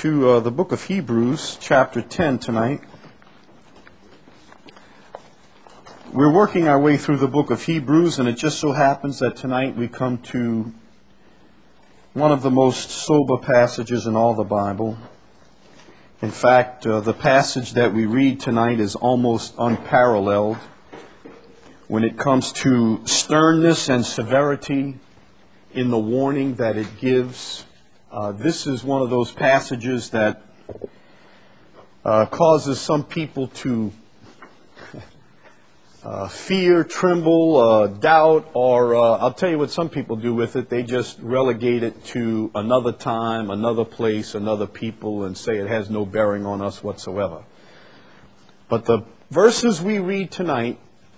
to the book of Hebrews, chapter 10 tonight. We're working our way through the book of Hebrews, and it just so happens that tonight we come to one of the most sober passages in all the Bible. In fact, the passage that we read tonight is almost unparalleled when it comes to sternness and severity in the warning that it gives. This is one of those passages that causes some people to fear, tremble, doubt, or I'll tell you what some people do with it. They just relegate it to another time, another place, another people, and say it has no bearing on us whatsoever. But the verses we read tonight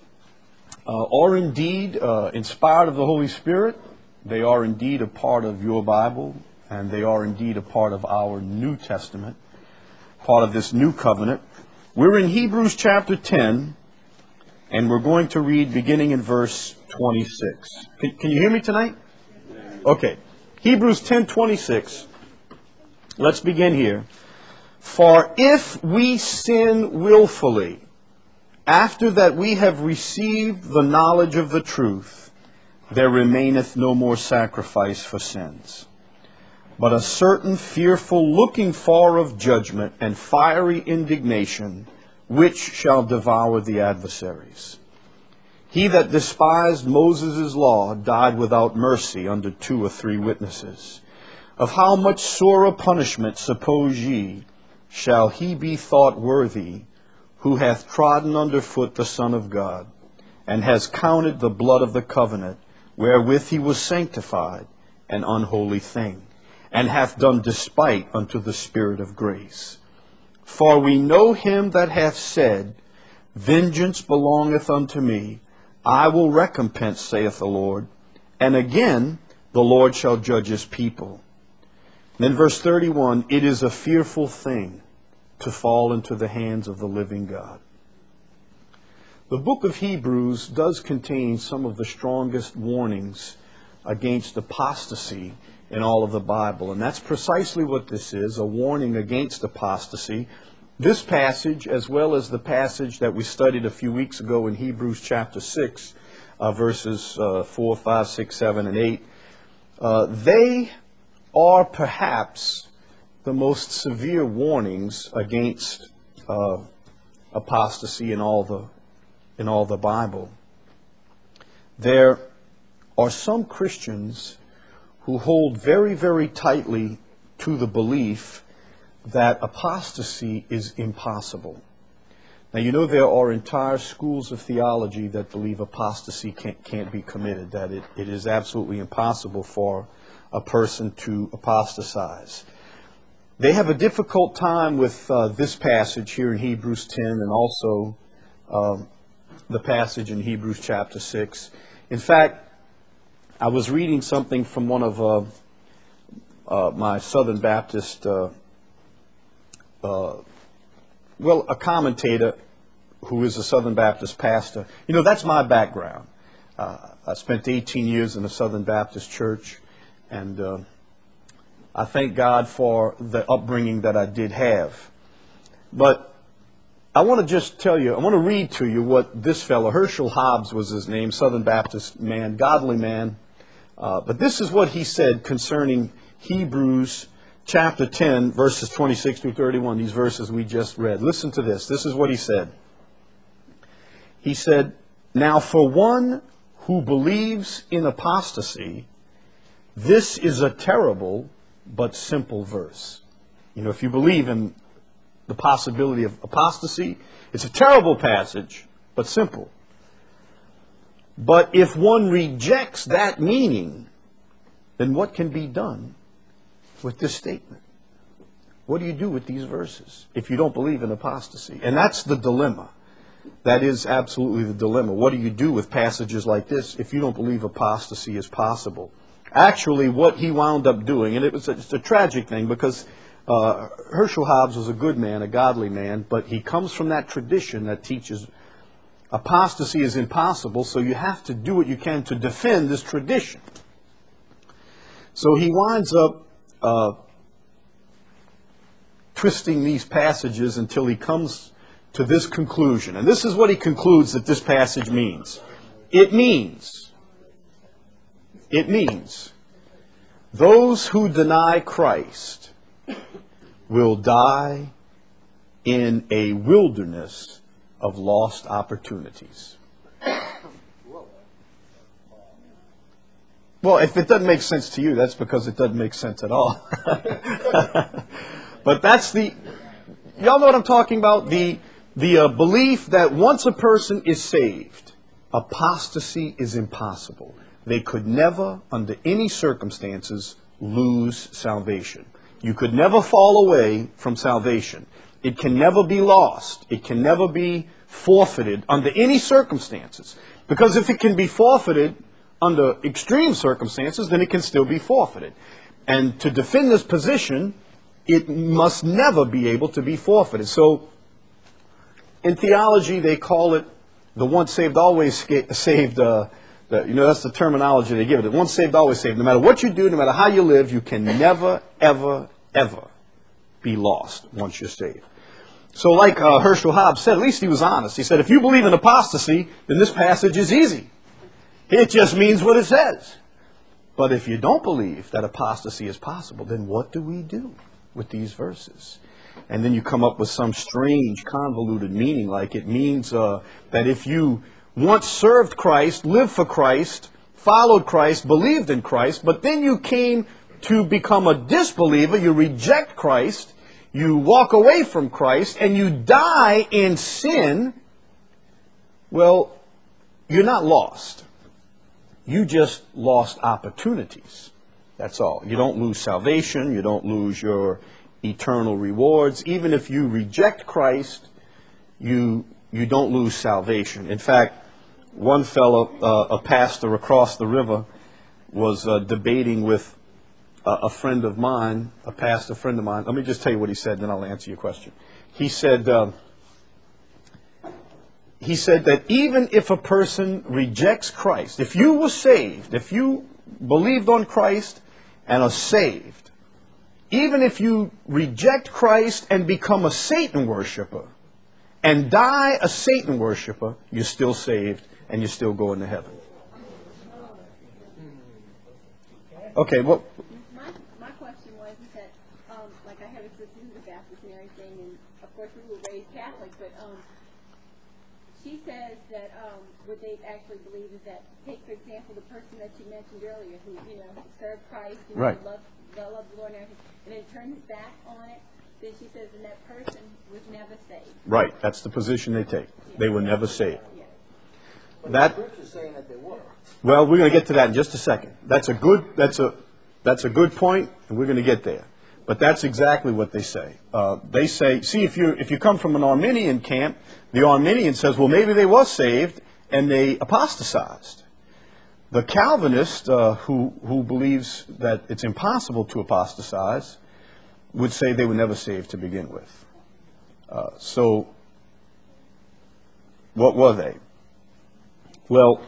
are indeed inspired of the Holy Spirit. They are indeed a part of your Bible, and they are indeed a part of our New Testament, part of this new covenant. We're in Hebrews chapter 10, and we're going to read beginning in verse 26. Can you hear me tonight? Okay. Hebrews 10:26. Let's begin here. For if we sin willfully, after that we have received the knowledge of the truth, there remaineth no more sacrifice for sins, but a certain fearful looking for of judgment and fiery indignation, which shall devour the adversaries. He that despised Moses' law died without mercy under 2 or 3 witnesses. Of how much sorer punishment, suppose ye, shall he be thought worthy, who hath trodden under foot the Son of God, and has counted the blood of the covenant, wherewith he was sanctified, an unholy thing, and hath done despite unto the Spirit of grace. For we know him that hath said, Vengeance belongeth unto me, I will recompense, saith the Lord. And again, the Lord shall judge his people. Then verse 31, it is a fearful thing to fall into the hands of the living God. The book of Hebrews does contain some of the strongest warnings against apostasy in all of the Bible. And that's precisely what this is, a warning against apostasy. This passage, as well as the passage that we studied a few weeks ago in Hebrews chapter 6, verses 4, 5, 6, 7, and 8, they are perhaps the most severe warnings against apostasy in all the Bible. There are some Christians who hold very, very tightly to the belief that apostasy is impossible. Now, you know there are entire schools of theology that believe apostasy can't be committed, that it is absolutely impossible for a person to apostatize. They have a difficult time with this passage here in Hebrews 10 and also the passage in Hebrews chapter 6. In fact, I was reading something from one of my Southern Baptist, a commentator who is a Southern Baptist pastor. You know, that's my background. I spent 18 years in a Southern Baptist church, and I thank God for the upbringing that I did have. But I want to just tell you, I want to read to you what this fellow, Herschel Hobbs was his name, Southern Baptist man, godly man. But this is what he said concerning Hebrews chapter 10, verses 26 through 31, these verses we just read. Listen to this. This is what he said. He said, Now for one who believes in apostasy, this is a terrible but simple verse. You know, if you believe in the possibility of apostasy, it's a terrible passage, but simple. But if one rejects that meaning, then what can be done with this statement? What do you do with these verses if you don't believe in apostasy? And that's the dilemma. That is absolutely the dilemma. What do you do with passages like this if you don't believe apostasy is possible? Actually, what he wound up doing, and it's a tragic thing because Herschel Hobbs was a good man, a godly man, but he comes from that tradition that teaches apostasy is impossible, so you have to do what you can to defend this tradition. So he winds up twisting these passages until he comes to this conclusion. And this is what he concludes that this passage means. It means those who deny Christ will die in a wilderness of lost opportunities. Well, if it doesn't make sense to you, that's because it doesn't make sense at all. But that's y'all know what I'm talking about? The belief that once a person is saved, apostasy is impossible. They could never, under any circumstances, lose salvation. You could never fall away from salvation. It can never be lost. It can never be forfeited under any circumstances. Because if it can be forfeited under extreme circumstances, then it can still be forfeited. And to defend this position, it must never be able to be forfeited. So, in theology, they call it the once saved, always saved. That's the terminology they give it. Once saved, always saved. No matter what you do, no matter how you live, you can never, ever, ever be lost once you're saved. So like Herschel Hobbs said, at least he was honest. He said, if you believe in apostasy, then this passage is easy. It just means what it says. But if you don't believe that apostasy is possible, then what do we do with these verses? And then you come up with some strange, convoluted meaning, like it means that if you once served Christ, lived for Christ, followed Christ, believed in Christ, but then you came to become a disbeliever, you reject Christ, you walk away from Christ, and you die in sin, well, you're not lost. You just lost opportunities. That's all. You don't lose salvation. You don't lose your eternal rewards. Even if you reject Christ, you don't lose salvation. In fact, one fellow, a pastor across the river, was debating with a friend of mine, a pastor friend of mine. Let me just tell you what he said, then I'll answer your question. He said that even if a person rejects Christ, if you were saved, if you believed on Christ and are saved, even if you reject Christ and become a Satan worshiper and die a Satan worshiper, you're still saved and you're still going to heaven. Okay, well... My question was that, like I have a sister who's a Baptist and everything, and of course we were raised Catholic, but she says that what they actually believe is that, take for example the person that you mentioned earlier, who served Christ, right, loved the Lord and everything, and then turned his back on it. Then she says, and that person was never saved. Right, that's the position they take. Yeah. They were never saved. Yeah. But the scripture's saying that they were. Well, we're going to get to that in just a second. That's a good point, and we're going to get there. But that's exactly what they say. They say, see, if you come from an Arminian camp, the Arminian says, well, maybe they were saved and they apostatized. The Calvinist, who believes that it's impossible to apostatize, would say they were never saved to begin with. So, what were they? Well,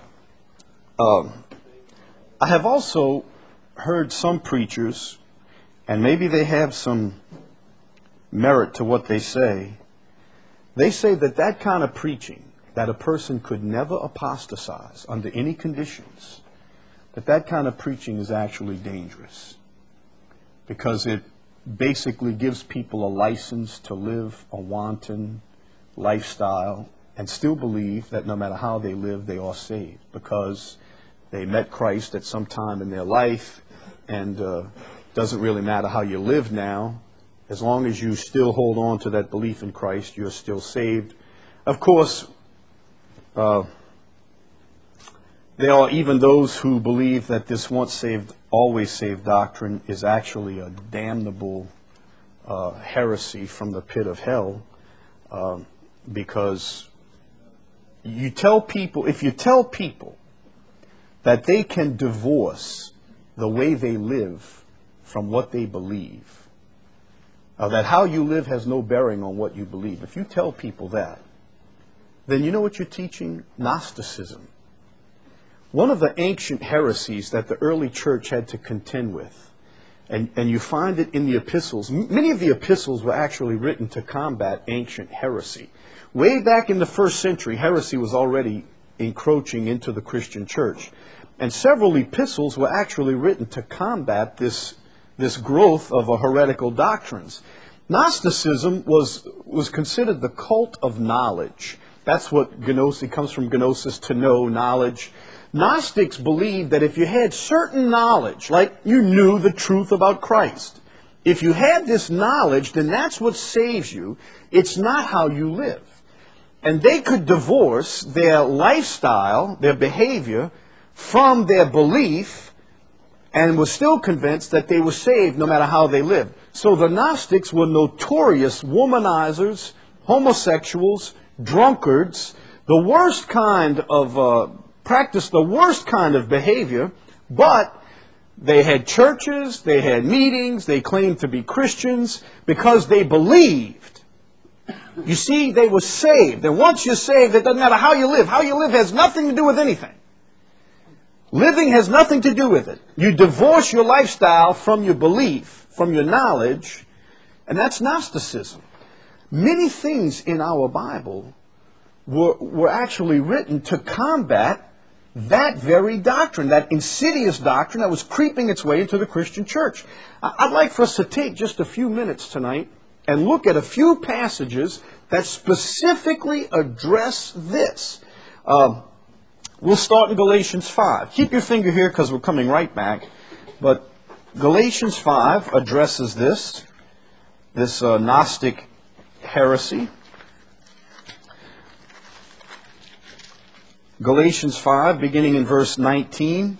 I have also heard some preachers, and maybe they have some merit to what they say that kind of preaching, that a person could never apostatize under any conditions, that kind of preaching is actually dangerous, because it basically gives people a license to live a wanton lifestyle and still believe that no matter how they live, they are saved, because they met Christ at some time in their life, and doesn't really matter how you live now. As long as you still hold on to that belief in Christ, you're still saved. Of course, there are even those who believe that this once saved, always saved doctrine is actually a damnable heresy from the pit of hell, because if you tell people that they can divorce the way they live from what they believe, that how you live has no bearing on what you believe, if you tell people that, then you know what you're teaching? Gnosticism. One of the ancient heresies that the early church had to contend with And you find it in the epistles. Many of the epistles were actually written to combat ancient heresy. Way back in the first century, heresy was already encroaching into the Christian church. And several epistles were actually written to combat this growth of heretical doctrines. Gnosticism was considered the cult of knowledge. That's what gnosis comes from, gnosis, to know, knowledge. Gnostics believed that if you had certain knowledge, like you knew the truth about Christ, if you had this knowledge, then that's what saves you. It's not how you live. And they could divorce their lifestyle, their behavior, from their belief, and were still convinced that they were saved no matter how they lived. So the Gnostics were notorious womanizers, homosexuals, drunkards, the worst kind of practiced the worst kind of behavior, but they had churches, they had meetings, they claimed to be Christians because they believed. You see, they were saved. And once you're saved, it doesn't matter how you live. How you live has nothing to do with anything. Living has nothing to do with it. You divorce your lifestyle from your belief, from your knowledge, and that's Gnosticism. Many things in our Bible were actually written to combat that very doctrine, that insidious doctrine that was creeping its way into the Christian church. I'd like for us to take just a few minutes tonight and look at a few passages that specifically address this. We'll start in Galatians 5. Keep your finger here because we're coming right back. But Galatians 5 addresses this Gnostic heresy. Galatians 5, beginning in verse 19,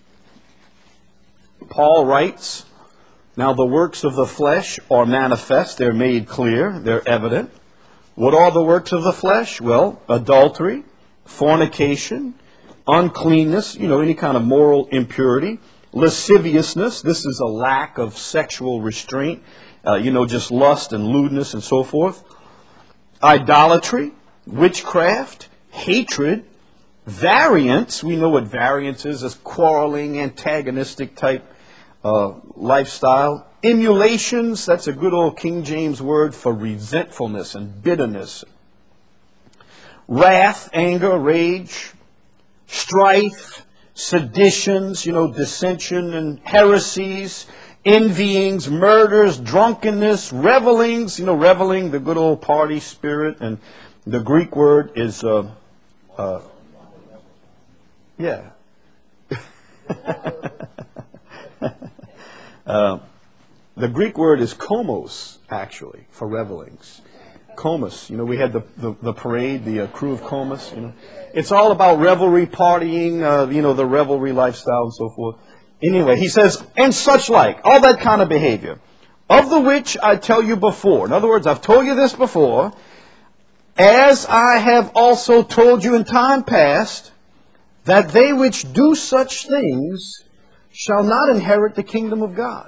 Paul writes, "Now the works of the flesh are manifest, they're made clear, they're evident. What are the works of the flesh? Well, adultery, fornication, uncleanness, any kind of moral impurity, lasciviousness, this is a lack of sexual restraint, just lust and lewdness and so forth, idolatry, witchcraft, hatred, variance, we know what variance is quarreling, antagonistic type lifestyle. Emulations, that's a good old King James word for resentfulness and bitterness. Wrath, anger, rage, strife, seditions, dissension and heresies, envyings, murders, drunkenness, revelings, reveling, the good old party spirit, and the Greek word is yeah. The Greek word is komos, actually, for revelings. Komos, we had the parade, the crew of Komos, It's all about revelry, partying, the revelry lifestyle and so forth. Anyway, he says, and such like, all that kind of behavior, of the which I tell you before. In other words, I've told you this before, as I have also told you in time past, that they which do such things shall not inherit the kingdom of God.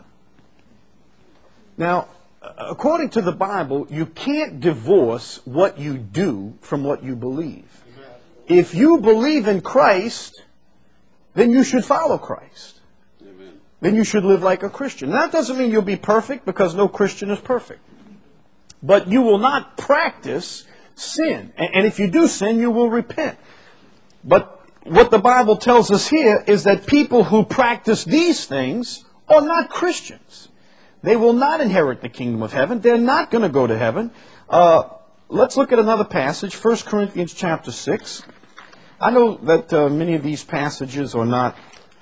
Now, according to the Bible, you can't divorce what you do from what you believe. If you believe in Christ, then you should follow Christ. Amen. Then you should live like a Christian. That doesn't mean you'll be perfect, because no Christian is perfect. But you will not practice sin. And if you do sin, you will repent. But what the Bible tells us here is that people who practice these things are not Christians. They will not inherit the kingdom of heaven. They're not going to go to heaven. Let's look at another passage, 1 Corinthians chapter 6. I know that many of these passages are not,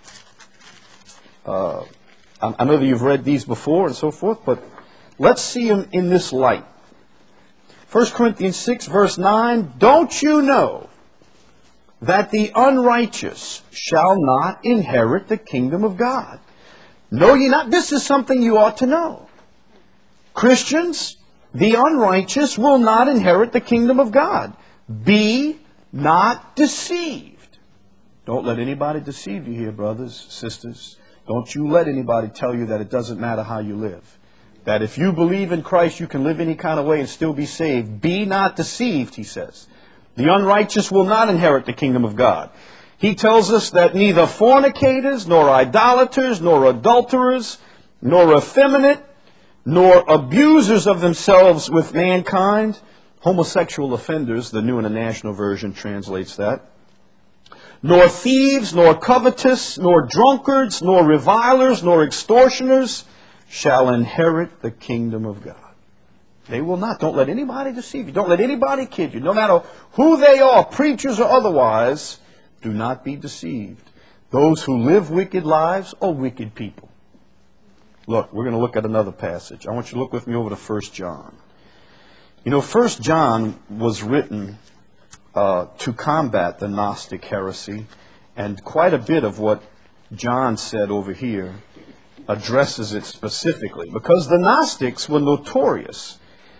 I know that you've read these before and so forth, but let's see them in this light. 1 Corinthians 6, verse 9, don't you know that the unrighteous shall not inherit the kingdom of God? Know ye not? This is something you ought to know. Christians, the unrighteous will not inherit the kingdom of God. Be not deceived. Don't let anybody deceive you here, brothers, sisters. Don't you let anybody tell you that it doesn't matter how you live. That if you believe in Christ, you can live any kind of way and still be saved. Be not deceived, he says. The unrighteous will not inherit the kingdom of God. He tells us that neither fornicators, nor idolaters, nor adulterers, nor effeminate, nor abusers of themselves with mankind. Homosexual offenders, the New International Version translates that. Nor thieves, nor covetous, nor drunkards, nor revilers, nor extortioners shall inherit the kingdom of God. They will not. Don't let anybody deceive you. Don't let anybody kid you. No matter who they are, preachers or otherwise, do not be deceived. Those who live wicked lives are wicked people. Look, we're going to look at another passage. I want you to look with me over to 1 John. You know, 1 John was written to combat the Gnostic heresy, and quite a bit of what John said over here addresses it specifically, because the Gnostics were notorious,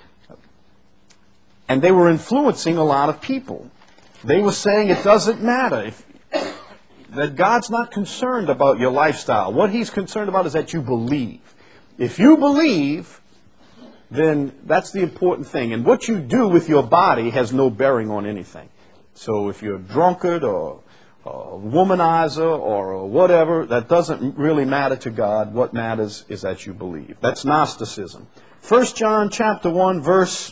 and they were influencing a lot of people. They were saying it doesn't matter, that God's not concerned about your lifestyle. What He's concerned about is that you believe. If you believe, then that's the important thing. And what you do with your body has no bearing on anything. So if you're a drunkard or a womanizer or whatever, that doesn't really matter to God. What matters is that you believe. That's Gnosticism. 1 John chapter 1, verse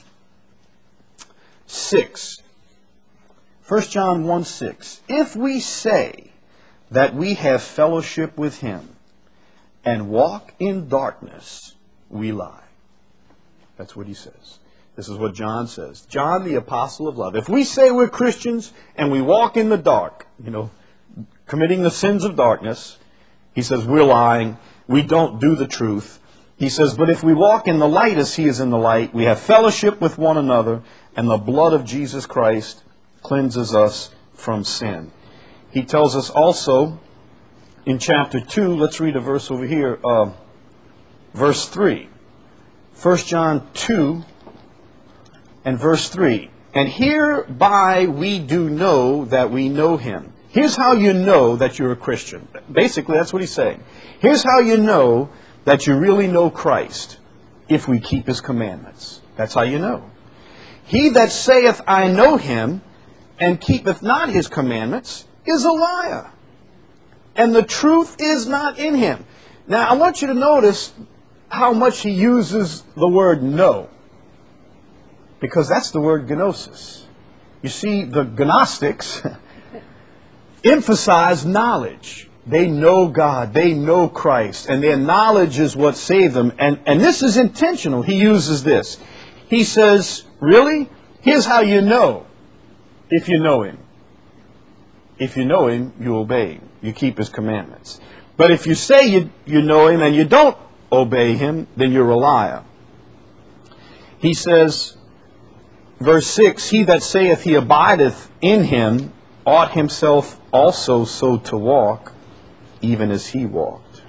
6. 1 John 1:6. If we say that we have fellowship with Him and walk in darkness, we lie. That's what he says. This is what John says. John, the apostle of love. If we say we're Christians and we walk in the dark, committing the sins of darkness, he says we're lying. We don't do the truth. He says, but if we walk in the light as He is in the light, we have fellowship with one another, and the blood of Jesus Christ cleanses us from sin. He tells us also in chapter 2, let's read a verse over here, verse 3. 1 John 2 and verse 3. And hereby we do know that we know Him. Here's how you know that you're a Christian. Basically, that's what he's saying. Here's how you know that you really know Christ, if we keep His commandments. That's how you know. He that saith, I know Him, and keepeth not His commandments, is a liar, and the truth is not in him. Now, I want you to notice how much he uses the word know, because that's the word gnosis. You see, the Gnostics emphasize knowledge. They know God, they know Christ, and their knowledge is what saved them. And this is intentional. He uses this. He says, really? Here's how you know if you know Him. If you know Him, you obey Him. You keep His commandments. But if you say you know Him and you don't obey Him, then you're a liar. He says, verse 6, He that saith he abideth in Him ought himself also so to walk, even as He walked.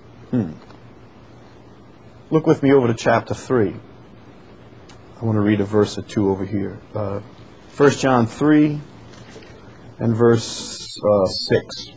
Look with me over to chapter 3. I want to read a verse or two over here. 1 John 3 and verse 6.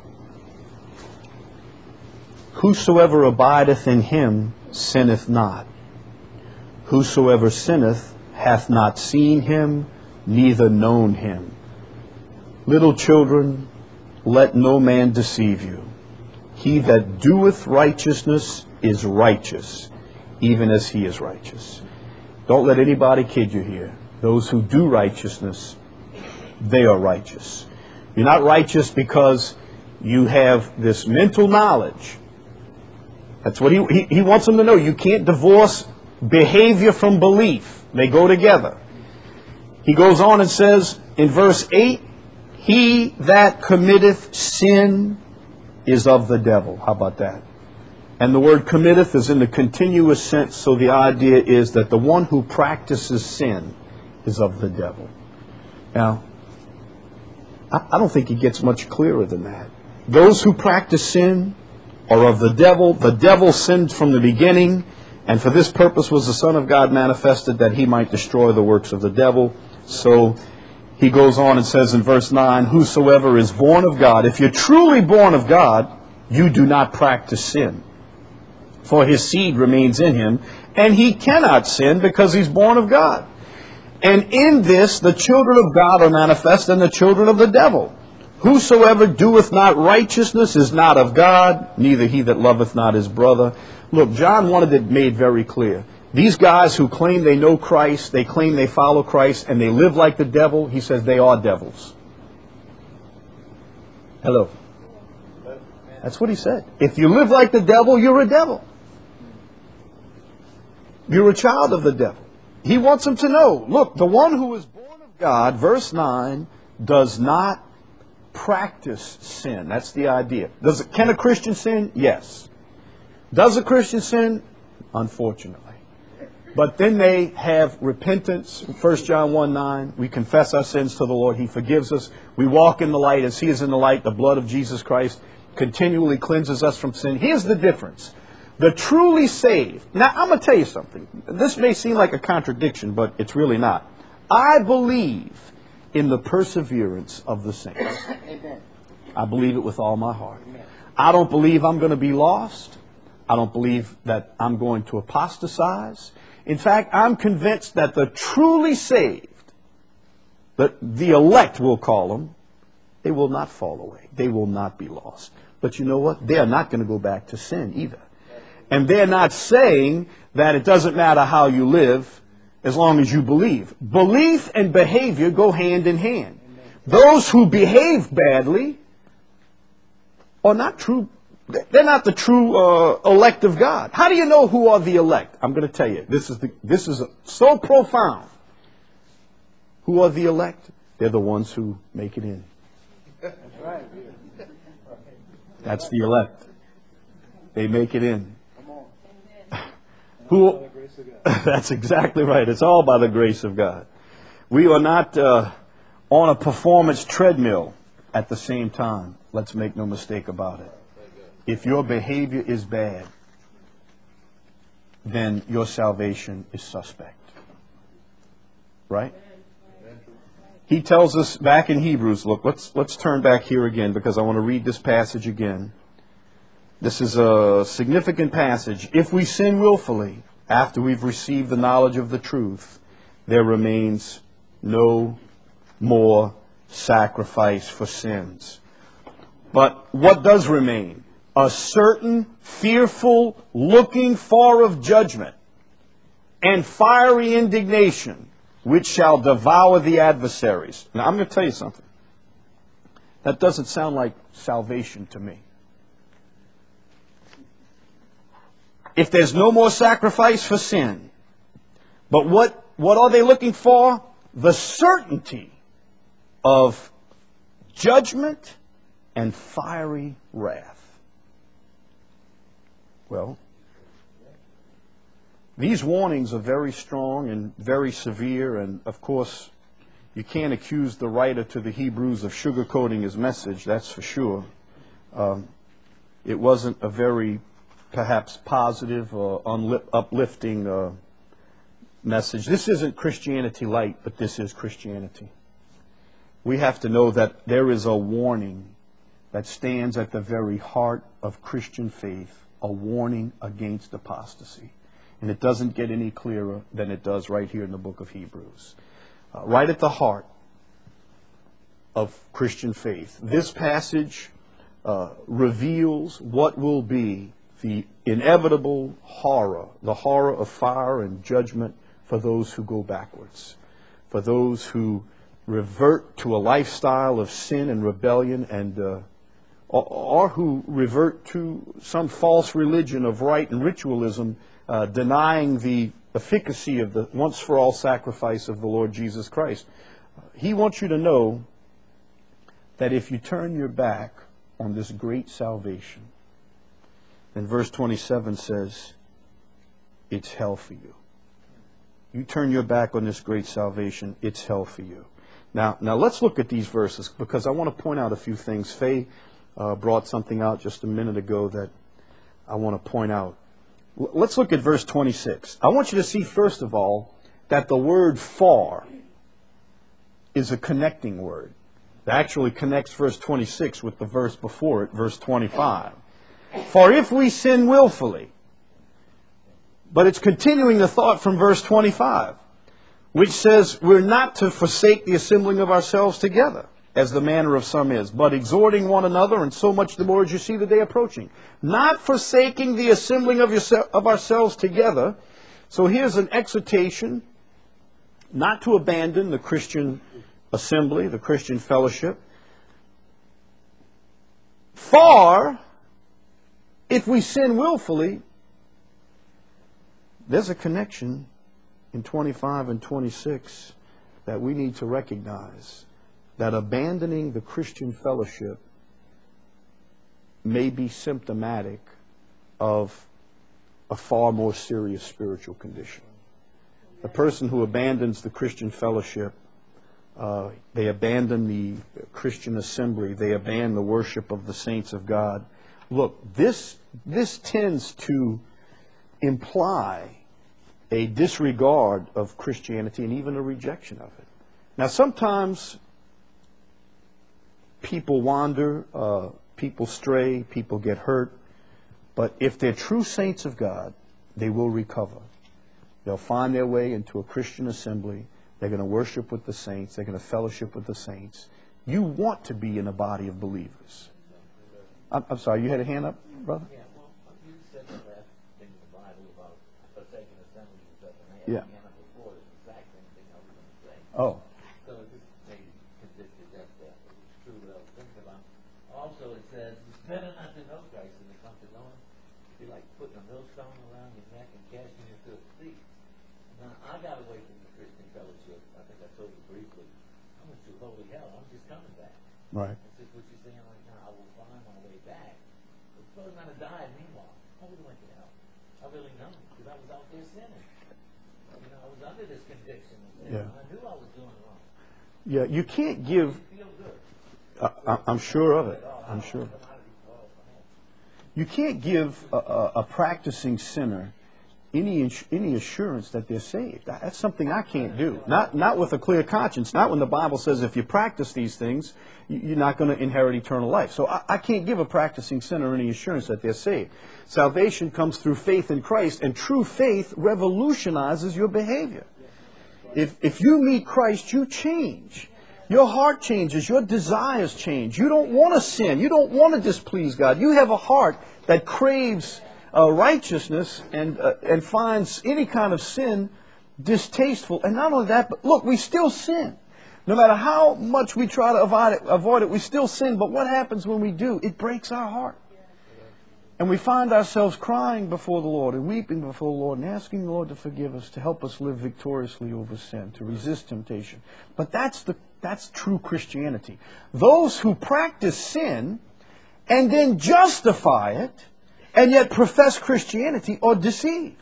Whosoever abideth in Him sinneth not. Whosoever sinneth hath not seen Him, neither known Him. Little children, let no man deceive you. He that doeth righteousness is righteous, even as He is righteous. Don't let anybody kid you here. Those who do righteousness, they are righteous. You're not righteous because you have this mental knowledge. That's what he wants them to know. You can't divorce behavior from belief. They go together. He goes on and says in verse 8, He that committeth sin is of the devil. How about that? And the word committeth is in the continuous sense, so the idea is that the one who practices sin is of the devil. Now, I don't think it gets much clearer than that. Those who practice sin are of the devil. The devil sinned from the beginning, and for this purpose was the Son of God manifested, that He might destroy the works of the devil. So he goes on and says in verse 9, Whosoever is born of God, if you're truly born of God, you do not practice sin. For His seed remains in him, and he cannot sin because he's born of God. And in this the children of God are manifest, and the children of the devil. Whosoever doeth not righteousness is not of God, neither he that loveth not his brother. Look, John wanted it made very clear. These guys who claim they know Christ, they claim they follow Christ, and they live like the devil, he says they are devils. Hello. That's what he said. If you live like the devil, you're a devil. You're a child of the devil. He wants them to know, look, the one who is born of God, verse 9, does not practice sin. That's the idea. Can a Christian sin? Yes. Does a Christian sin? Unfortunately. But then they have repentance. 1 John 1:9, we confess our sins to the Lord. He forgives us. We walk in the light as He is in the light. The blood of Jesus Christ continually cleanses us from sin. Here's the difference. The truly saved. Now, I'm going to tell you something. This may seem like a contradiction, but it's really not. I believe in the perseverance of the saints. Amen. I believe it with all my heart. I don't believe I'm going to be lost. I don't believe that I'm going to apostatize. In fact, I'm convinced that the truly saved, that the elect we'll call them, they will not fall away. They will not be lost. But you know what? They are not going to go back to sin either. And they're not saying that it doesn't matter how you live as long as you believe. Belief and behavior go hand in hand. Those who behave badly are not true. They're not the true elect of God. How do you know who are the elect? I'm going to tell you. This is so profound. Who are the elect? They're the ones who make it in. That's right. That's the elect. They make it in. Come on. Who? That's exactly right. It's all by the grace of God. We are not on a performance treadmill at the same time. Let's make no mistake about it. If your behavior is bad, then your salvation is suspect. Right? He tells us back in Hebrews, look, let's turn back here again because I want to read this passage again. This is a significant passage. If we sin willfully after we've received the knowledge of the truth, there remains no more sacrifice for sins. But what does remain? A certain fearful looking for of judgment and fiery indignation, which shall devour the adversaries. Now, I'm going to tell you something. That doesn't sound like salvation to me. If there's no more sacrifice for sin, but what are they looking for? The certainty of judgment and fiery wrath. Well, these warnings are very strong and very severe, and of course, you can't accuse the writer to the Hebrews of sugarcoating his message, that's for sure. It wasn't a very, perhaps, positive or uplifting message. This isn't Christianity light, but this is Christianity. We have to know that there is a warning that stands at the very heart of Christian faith, a warning against apostasy. And it doesn't get any clearer than it does right here in the book of Hebrews. Right at the heart of Christian faith. This passage reveals what will be the inevitable horror, the horror of fire and judgment for those who go backwards, for those who revert to a lifestyle of sin and rebellion and or who revert to some false religion of rite and ritualism, denying the efficacy of the once-for-all sacrifice of the Lord Jesus Christ. He wants you to know that if you turn your back on this great salvation, then verse 27 says, it's hell for you. You turn your back on this great salvation, it's hell for you. Now let's look at these verses because I want to point out a few things. Faye brought something out just a minute ago that I want to point out. Let's look at verse 26. I want you to see, first of all, that the word for is a connecting word. It actually connects verse 26 with the verse before it, verse 25. For if we sin willfully, but it's continuing the thought from verse 25, which says we're not to forsake the assembling of ourselves together. as the manner of some is, but exhorting one another, and so much the more as you see the day approaching. Not forsaking the assembling of ourselves together. So here's an exhortation not to abandon the Christian assembly, the Christian fellowship. For if we sin willfully, there's a connection in 25 and 26 that we need to recognize, that abandoning the Christian fellowship may be symptomatic of a far more serious spiritual condition. A person who abandons the Christian fellowship, they abandon the Christian assembly, they abandon the worship of the saints of God. Look, this tends to imply a disregard of Christianity and even a rejection of it. Now, sometimes people wander, people stray, people get hurt, but if they're true saints of God, they will recover. They'll find their way into a Christian assembly. They're going to worship with the saints. They're going to fellowship with the saints. You want to be in a body of believers. I'm sorry, you had a hand up, brother? Yeah, well, you said the last thing in the Bible about forsaking assembly and stuff, and I Yeah. had a hand up before, it's the exact same thing I was going to say. Oh, So it just maybe convicted that it's true what I was thinking about. Also, it says, it's better not to know Christ than to come to know Him. It'd be like putting a millstone around your neck and casting you to a sea. Now, I got away from the Christian fellowship. I think I told you briefly. I went through holy hell. I'm just coming back. right. This is what you're saying right now. I will find my way back. But suppose not have died meanwhile. I would have went to hell. I really know because I was out there sinning. You know, I was under this conviction. Yeah. I knew I was doing wrong. Yeah, you can't give, Feel good. I'm sure of it, I'm sure. You can't give a practicing sinner any assurance that they're saved. That's something I can't do. Not with a clear conscience. Not when the Bible says if you practice these things, you're not going to inherit eternal life. So I can't give a practicing sinner any assurance that they're saved. Salvation comes through faith in Christ, and true faith revolutionizes your behavior. If you meet Christ, you change. Your heart changes. Your desires change. You don't want to sin. You don't want to displease God. You have a heart that craves righteousness and finds any kind of sin distasteful. And not only that, but look, we still sin. No matter how much we try to avoid it, we still sin. But what happens when we do? It breaks our heart. And we find ourselves crying before the Lord and weeping before the Lord and asking the Lord to forgive us, to help us live victoriously over sin, to resist temptation. But that's true Christianity. Those who practice sin and then justify it and yet profess Christianity are deceived.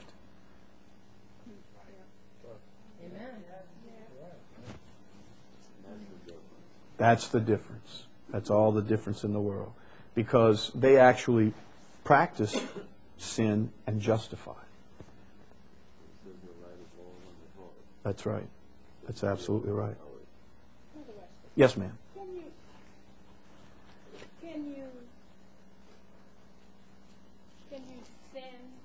That's the difference. That's all the difference in the world. Because they actually practice sin and justify it. That's right. That's absolutely right. Yes, ma'am. Can you sin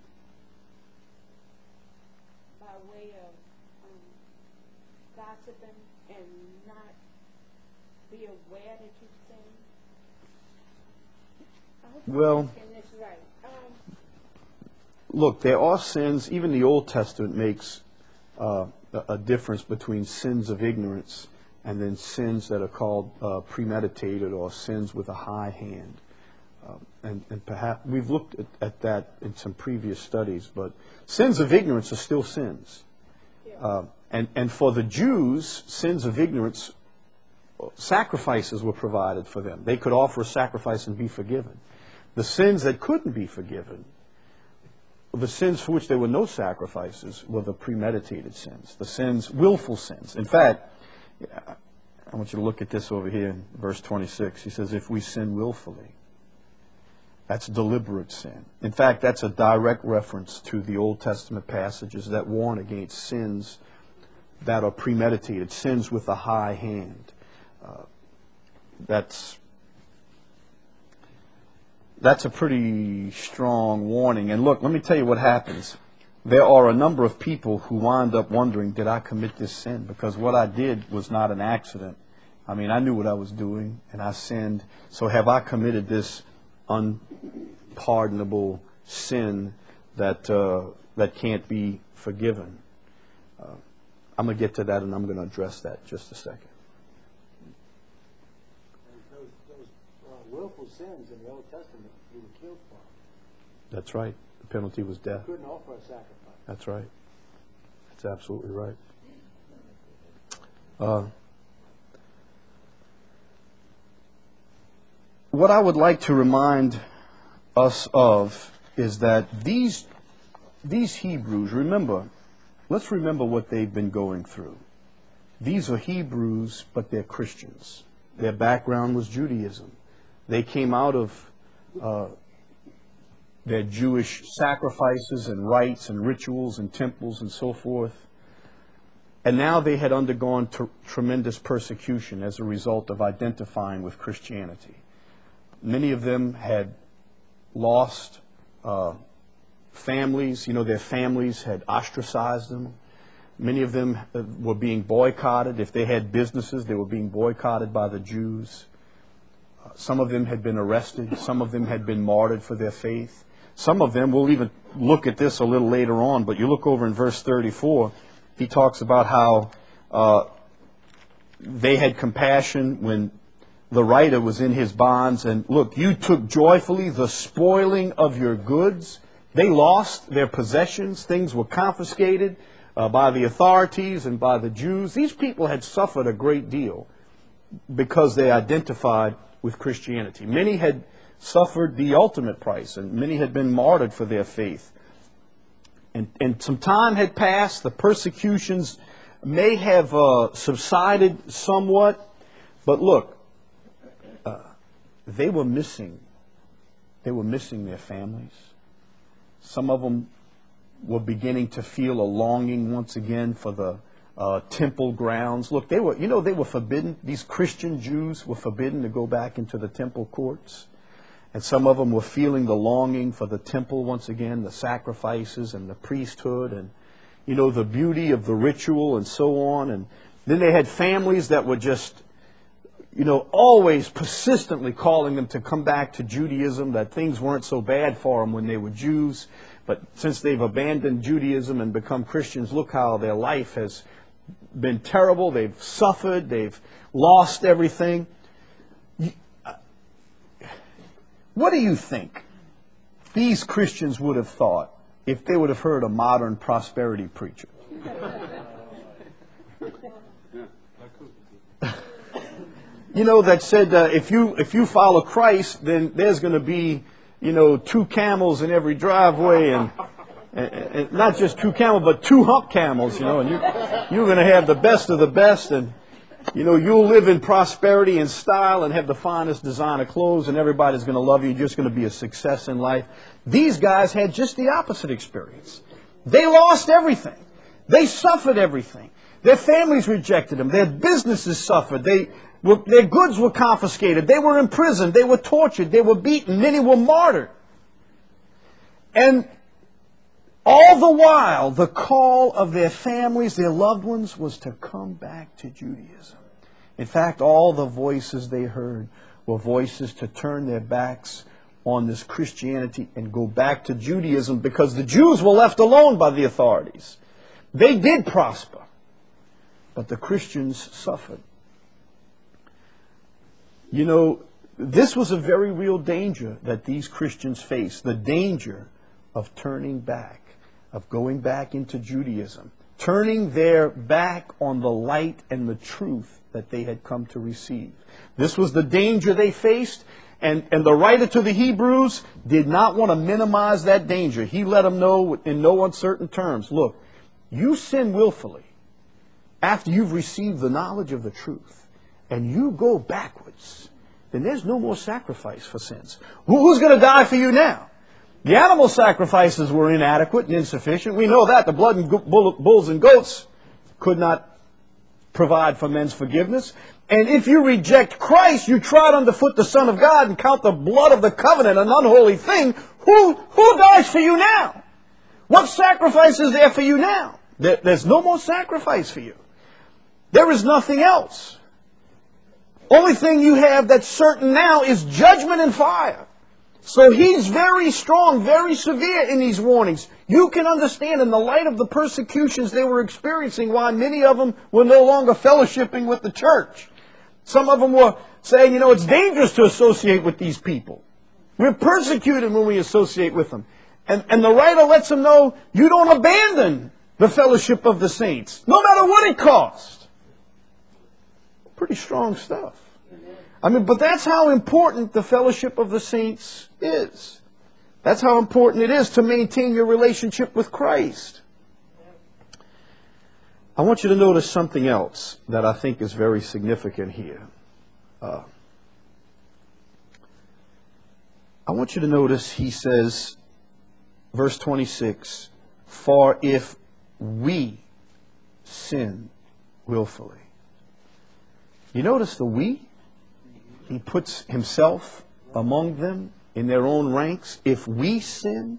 by way of gossiping and not be aware that you sin? I hope Well, I'm getting this right. Look, there are sins. Even the Old Testament makes a difference between sins of ignorance and then sins that are called premeditated or sins with a high hand. And perhaps we've looked at that in some previous studies, but sins of ignorance are still sins. And for the Jews, sins of ignorance, sacrifices were provided for them. They could offer a sacrifice and be forgiven. The sins that couldn't be forgiven, the sins for which there were no sacrifices, were the premeditated sins, the sins, willful sins. In fact, I want you to look at this over here in verse 26. He says, if we sin willfully, that's deliberate sin. In fact, that's a direct reference to the Old Testament passages that warn against sins that are premeditated, sins with a high hand. That's a pretty strong warning. And look, let me tell you what happens. There are a number of people who wind up wondering, did I commit this sin? Because what I did was not an accident. I mean, I knew what I was doing, and I sinned. So have I committed this unpardonable sin that can't be forgiven? I'm going to get to that, and I'm going to address that in just a second. And those willful sins in the Old Testament, you were killed for. That's right. The penalty was death. You couldn't offer a sacrifice. That's right. That's absolutely right. What I would like to remind us of is that these Hebrews, let's remember what they've been going through. These are Hebrews, but they're Christians. Their background was Judaism. They came out of their Jewish sacrifices and rites and rituals and temples and so forth. And now they had undergone tremendous persecution as a result of identifying with Christianity. Many of them had lost families. Their families had ostracized them. Many of them were being boycotted. If they had businesses, they were being boycotted by the Jews. Some of them had been arrested. Some of them had been martyred for their faith. Some of them, we'll even look at this a little later on, but you look over in verse 34, he talks about how they had compassion when the writer was in his bonds. And look, you took joyfully the spoiling of your goods. They lost their possessions. Things were confiscated by the authorities and by the Jews. These people had suffered a great deal because they identified with Christianity. Many had suffered the ultimate price, and many had been martyred for their faith. And some time had passed. The persecutions may have subsided somewhat. But look, they were missing their families. Some of them were beginning to feel a longing once again for the temple grounds. Look, they were forbidden. These Christian Jews were forbidden to go back into the temple courts. And some of them were feeling the longing for the temple once again, the sacrifices and the priesthood and, the beauty of the ritual and so on. And then they had families that were just, always persistently calling them to come back to Judaism, that things weren't so bad for them when they were Jews. But since they've abandoned Judaism and become Christians, look how their life has been terrible. They've suffered. They've lost everything. What do you think these Christians would have thought if they would have heard a modern prosperity preacher? That said, if you follow Christ, then there's going to be, 2 camels in every driveway, and not just 2 camels, but 2 hump camels, and you're going to have the best of the best, and you'll live in prosperity and style and have the finest designer clothes, and everybody's going to love you. You're just going to be a success in life. These guys had just the opposite experience. They lost everything. They suffered everything. Their families rejected them. Their businesses suffered. Their goods were confiscated. They were imprisoned. They were tortured. They were beaten. Many were martyred. And all the while, the call of their families, their loved ones, was to come back to Judaism. In fact, all the voices they heard were voices to turn their backs on this Christianity and go back to Judaism, because the Jews were left alone by the authorities. They did prosper, but the Christians suffered. This was a very real danger that these Christians faced, the danger of turning back, of going back into Judaism, turning their back on the light and the truth that they had come to receive. This was the danger they faced, and the writer to the Hebrews did not want to minimize that danger. He let them know in no uncertain terms, look, you sin willfully after you've received the knowledge of the truth, and you go backwards, then there's no more sacrifice for sins. Who's going to die for you now? The animal sacrifices were inadequate and insufficient. We know that. The blood and bulls and goats could not provide for men's forgiveness. And if you reject Christ, you trod underfoot the Son of God and count the blood of the covenant an unholy thing. Who dies for you now? What sacrifice is there for you now? There's no more sacrifice for you. There is nothing else. Only thing you have that's certain now is judgment and fire. So he's very strong, very severe in these warnings. You can understand in the light of the persecutions they were experiencing why many of them were no longer fellowshipping with the church. Some of them were saying, you know, it's dangerous to associate with these people. We're persecuted when we associate with them. And the writer lets them know, you don't abandon the fellowship of the saints, no matter what it costs. Pretty strong stuff. I mean, but that's how important the fellowship of the saints is. That's how important it is to maintain your relationship with Christ. I want you to notice something else that I think is very significant here. I want you to notice he says, verse 26, for if we sin willfully. You notice the we? He puts himself among them in their own ranks. If we sin,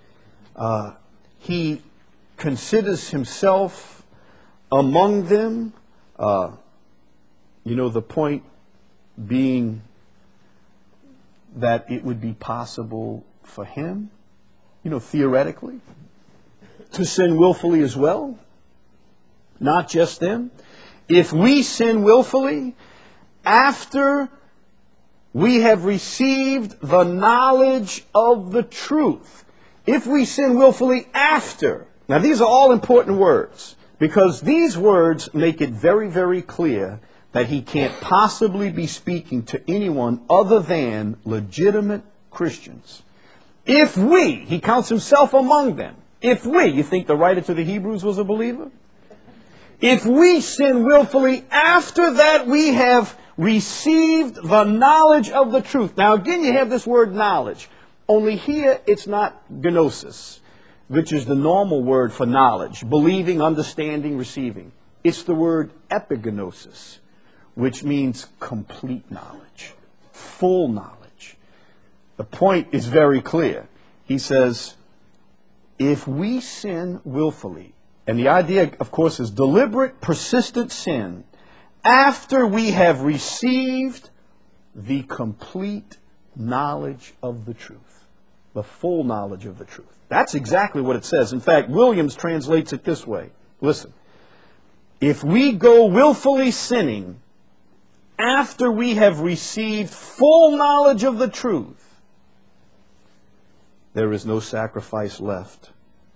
he considers himself among them. You know, the point being that it would be possible for him, you know, theoretically, to sin willfully as well. Not just them. If we sin willfully, after we have received the knowledge of the truth. If we sin willfully after. Now these are all important words, because these words make it very, very clear that he can't possibly be speaking to anyone other than legitimate Christians. If we, he counts himself among them. If we, you think the writer to the Hebrews was a believer? If we sin willfully, after that we have received the knowledge of the truth. Now again, you have this word knowledge. Only here it's not gnosis, which is the normal word for knowledge. Believing, understanding, receiving. It's the word epignosis, which means complete knowledge, full knowledge. The point is very clear. He says, if we sin willfully, and the idea, of course, is deliberate, persistent sin, after we have received the complete knowledge of the truth, the full knowledge of the truth. That's exactly what it says. In fact, Williams translates it this way. Listen, if we go willfully sinning after we have received full knowledge of the truth, there is no sacrifice left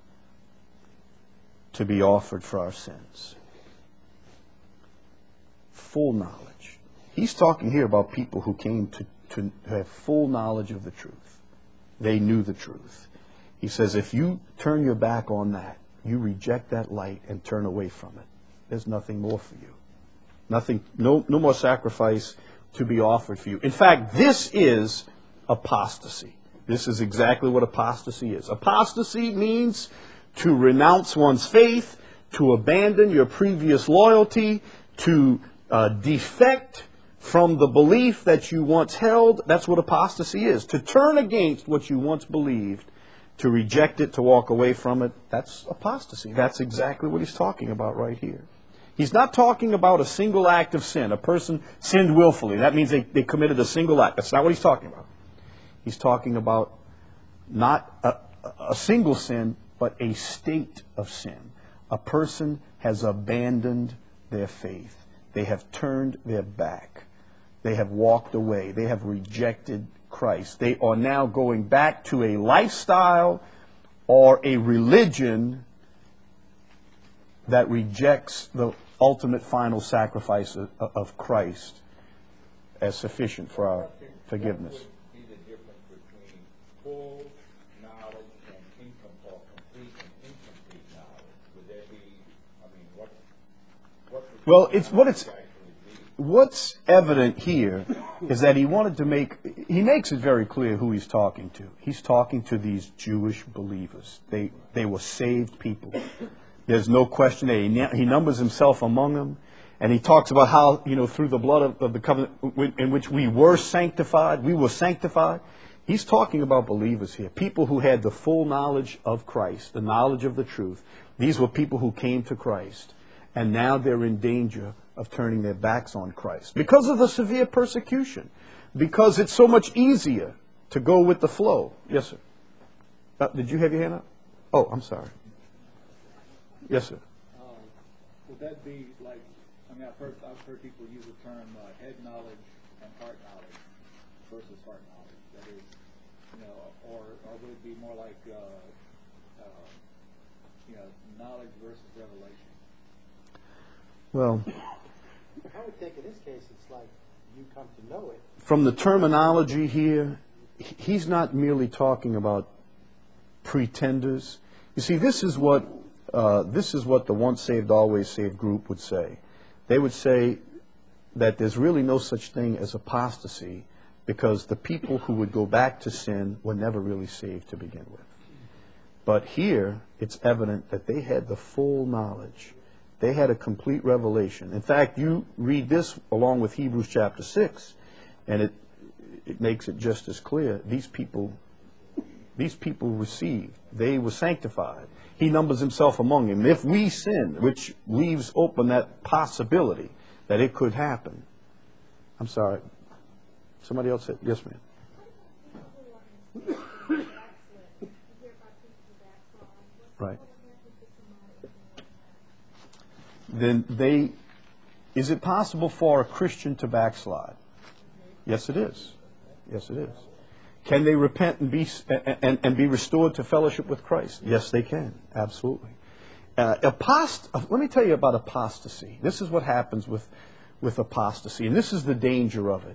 to be offered for our sins. Full knowledge. He's talking here about people who came to have full knowledge of the truth. They knew the truth. He says, if you turn your back on that, you reject that light and turn away from it, there's nothing more for you. Nothing, no more sacrifice to be offered for you. In fact, this is apostasy. This is exactly what apostasy is. Apostasy means to renounce one's faith, to abandon your previous loyalty, to defect from the belief that you once held. That's what apostasy is. To turn against what you once believed, to reject it, to walk away from it. That's apostasy. That's exactly what he's talking about right here. He's not talking about a single act of sin. A person sinned willfully. That means they committed a single act. That's not what he's talking about. He's talking about not a single sin, but a state of sin. A person has abandoned their faith. They have turned their back. They have walked away. They have rejected Christ. They are now going back to a lifestyle or a religion that rejects the ultimate final sacrifice of Christ as sufficient for our forgiveness. What would be the difference between full knowledge and complete and incomplete knowledge? Would there be, I mean, what Well, what's evident here is that he makes it very clear who he's talking to. He's talking to these Jewish believers. They were saved people. There's no question that he numbers himself among them. And he talks about how, through the blood of the covenant in which we were sanctified. He's talking about believers here. People who had the full knowledge of Christ, the knowledge of the truth. These were people who came to Christ. And now they're in danger of turning their backs on Christ because of the severe persecution, because it's so much easier to go with the flow. Yes, sir. Did you have your hand up? Oh, I'm sorry. Yes, sir. Would that be like, I mean, I've heard people use the term head knowledge and heart knowledge versus heart knowledge. That is, you know, or would it be more like, knowledge versus revelation? Well, I would think in this case it's like you come to know it. from the terminology here, he's not merely talking about pretenders. You see, this is what the once saved, always saved group would say. They would say that there's really no such thing as apostasy because the people who would go back to sin were never really saved to begin with. But here, it's evident that they had the full knowledge. They had a complete revelation. In fact, you read this along with Hebrews chapter 6, and it makes it just as clear. These people received. They were sanctified. He numbers himself among them. If we sin, which leaves open that possibility that it could happen. I'm sorry. Somebody else said, yes, ma'am. Right. Then is it possible for a Christian to backslide? Yes, it is. Yes, it is. Can they repent and be restored to fellowship with Christ? Yes, they can. Absolutely. Let me tell you about apostasy. This is what happens with apostasy, and this is the danger of it.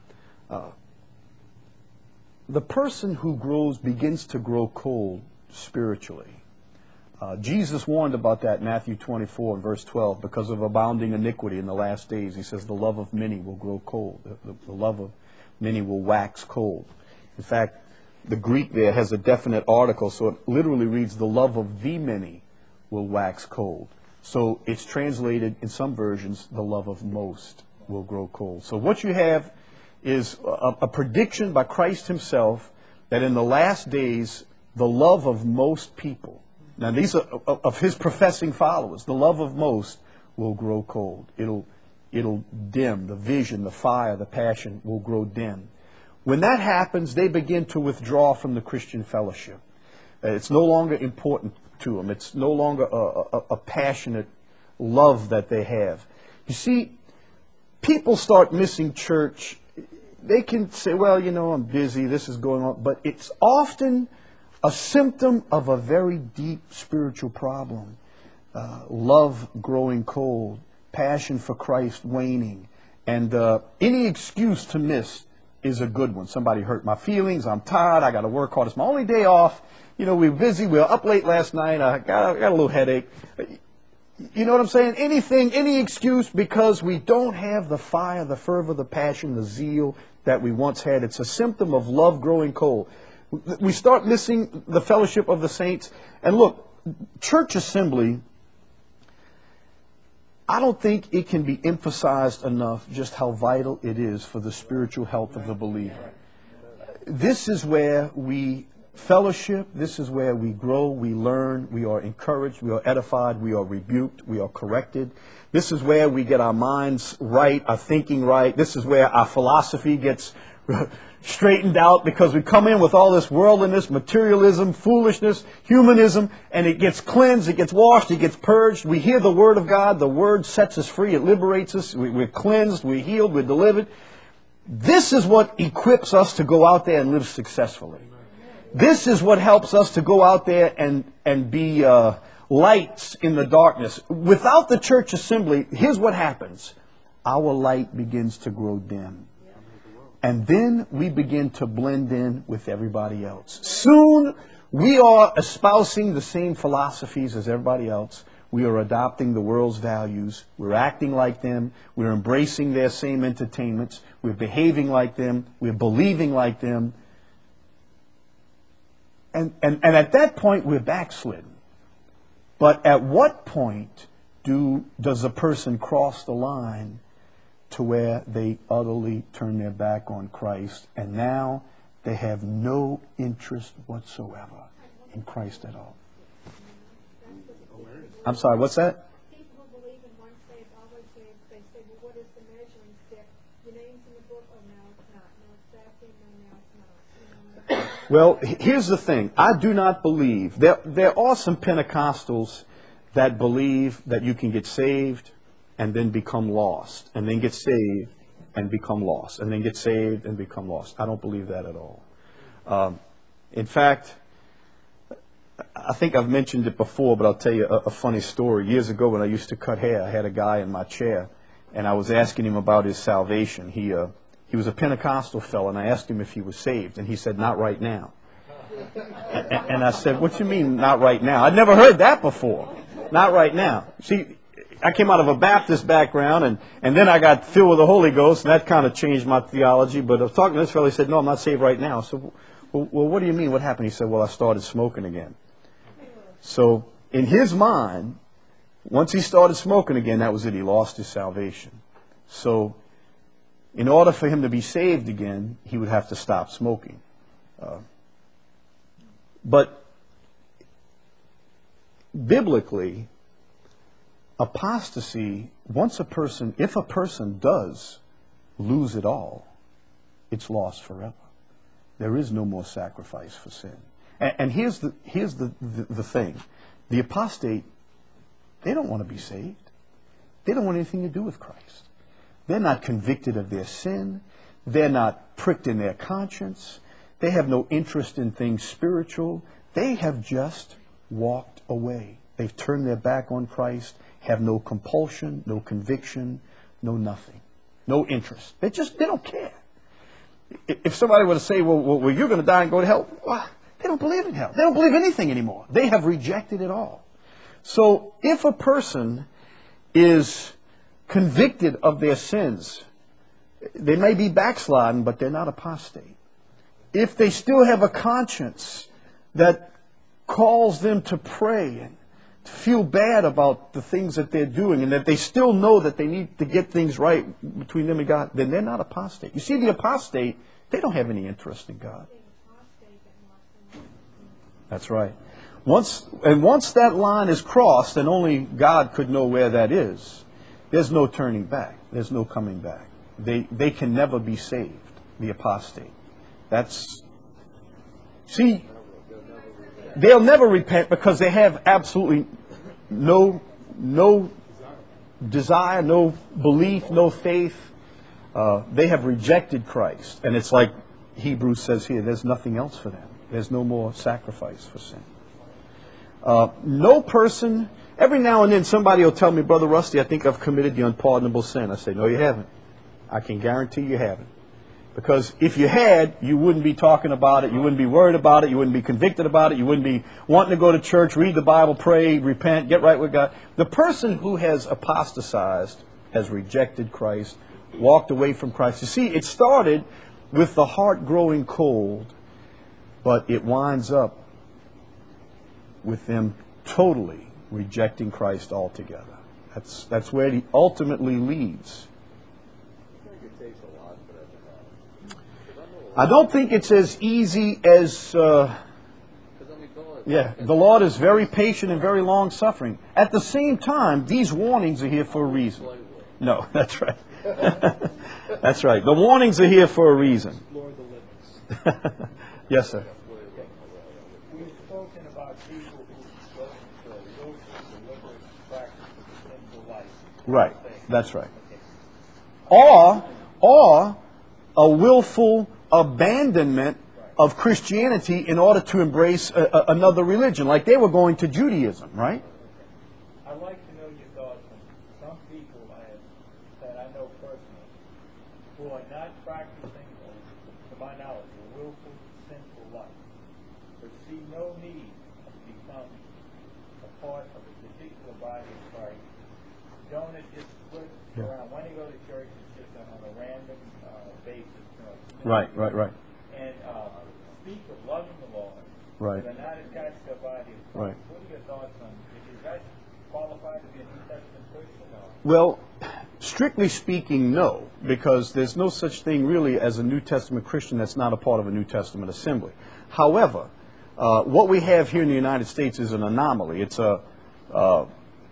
The person who begins to grow cold spiritually. Jesus warned about that in Matthew 24 and verse 12 because of abounding iniquity in the last days. He says the love of many will grow cold. The love of many will wax cold. In fact, the Greek there has a definite article, so it literally reads the love of the many will wax cold. So it's translated in some versions, the love of most will grow cold. So what you have is a prediction by Christ himself that in the last days, the love of most people, now these are of his professing followers, the love of most will grow cold. It'll dim, the vision, the fire, the passion will grow dim. When that happens, they begin to withdraw from the Christian fellowship. It's no longer important to them. It's no longer a passionate love that they have. You see, people start missing church. They can say, well, I'm busy, this is going on. But it's often a symptom of a very deep spiritual problem. Love growing cold, passion for Christ waning, and any excuse to miss is a good one. Somebody hurt my feelings, I'm tired, I got to work hard, it's my only day off. We were busy, we were up late last night, I got a little headache. You know what I'm saying? Any excuse because we don't have the fire, the fervor, the passion, the zeal that we once had. It's a symptom of love growing cold. We start missing the fellowship of the saints. And look, church assembly, I don't think it can be emphasized enough just how vital it is for the spiritual health of the believer. This is where we fellowship. This is where we grow, we learn, we are encouraged, we are edified, we are rebuked, we are corrected. This is where we get our minds right, our thinking right. This is where our philosophy gets straightened out because we come in with all this worldliness, materialism, foolishness, humanism, and it gets cleansed, it gets washed, it gets purged. We hear the Word of God, the Word sets us free, it liberates us, we're cleansed, we're healed, we're delivered. This is what equips us to go out there and live successfully. This is what helps us to go out there and be lights in the darkness. Without the church assembly, here's what happens. Our light begins to grow dim. And then we begin to blend in with everybody else. Soon, we are espousing the same philosophies as everybody else. We are adopting the world's values. We're acting like them. We're embracing their same entertainments. We're behaving like them. We're believing like them. And at that point, we're backslidden. But at what point does a person cross the line to where they utterly turn their back on Christ, and now they have no interest whatsoever in Christ at all? I'm sorry, what's that? People who believe in saved, always saved, they say, well, what is the measuring stick? Your name's in the book, oh, no, it's not. No, it's baptism, no, now it's not. You know, Well, here's the thing. I do not believe. There are some Pentecostals that believe that you can get saved and then become lost, and then get saved and become lost, and then get saved and become lost. I don't believe that at all. In fact, I think I've mentioned it before, but I'll tell you a funny story. Years ago when I used to cut hair, I had a guy in my chair, and I was asking him about his salvation. He was a Pentecostal fellow, and I asked him if he was saved, and he said, not right now. And I said, what you mean, not right now? I'd never heard that before. Not right now. See, I came out of a Baptist background, and then I got filled with the Holy Ghost, and that kind of changed my theology. But I was talking to this fellow, he said, no, I'm not saved right now. So, well, what do you mean? What happened? He said, well, I started smoking again. So, in his mind, once he started smoking again, that was it. He lost his salvation. So, in order for him to be saved again, he would have to stop smoking. But biblically, apostasy, if a person does lose it all, it's lost forever. There is no more sacrifice for sin. And here's the thing. The apostate, they don't want to be saved. They don't want anything to do with Christ. They're not convicted of their sin. They're not pricked in their conscience. They have no interest in things spiritual. They have just walked away. They've turned their back on Christ, have no compulsion, no conviction, no nothing, no interest. They don't care. If somebody were to say, well, you're going to die and go to hell, well, they don't believe in hell. They don't believe anything anymore. They have rejected it all. So if a person is convicted of their sins, they may be backsliding, but they're not apostate. If they still have a conscience that calls them to pray and to feel bad about the things that they're doing, and that they still know that they need to get things right between them and God, then they're not apostate. You see, the apostate, they don't have any interest in God. That's right. Once that line is crossed, and only God could know where that is, there's no turning back. There's no coming back. They can never be saved, the apostate. They'll never repent because they have absolutely no desire, no belief, no faith. They have rejected Christ. And it's like Hebrews says here, there's nothing else for them. There's no more sacrifice for sin. No person, every now and then somebody will tell me, Brother Rusty, I think I've committed the unpardonable sin. I say, no, you haven't. I can guarantee you haven't. Because if you had, you wouldn't be talking about it, you wouldn't be worried about it, you wouldn't be convicted about it, you wouldn't be wanting to go to church, read the Bible, pray, repent, get right with God. The person who has apostatized has rejected Christ, walked away from Christ. You see, it started with the heart growing cold, but it winds up with them totally rejecting Christ altogether. That's where it ultimately leads. I don't think it's as easy as... the Lord is very patient and very long-suffering. At the same time, these warnings are here for a reason. No, that's right. That's right. The warnings are here for a reason. Explore the limits. Yes, sir. We've spoken about people who go into a willful, deliberate practice of the sinful life. Right. That's right. Or a willful abandonment of Christianity in order to embrace another religion, like they were going to Judaism, right? I'd like to know your thoughts on some people that I know personally who are not practicing, to my knowledge, a willful, sinful life, but see no need to become a part of a particular body of Christ. Don't it just split around when they go to church, it's just on a random basis. Right. And speak of loving the Lord. Right. But not attached to a body of Christ. Right. What are your thoughts on is that qualified to be a New Testament Christian? Or? Well, strictly speaking, no, because there's no such thing really as a New Testament Christian that's not a part of a New Testament assembly. However, what we have here in the United States is an anomaly. It's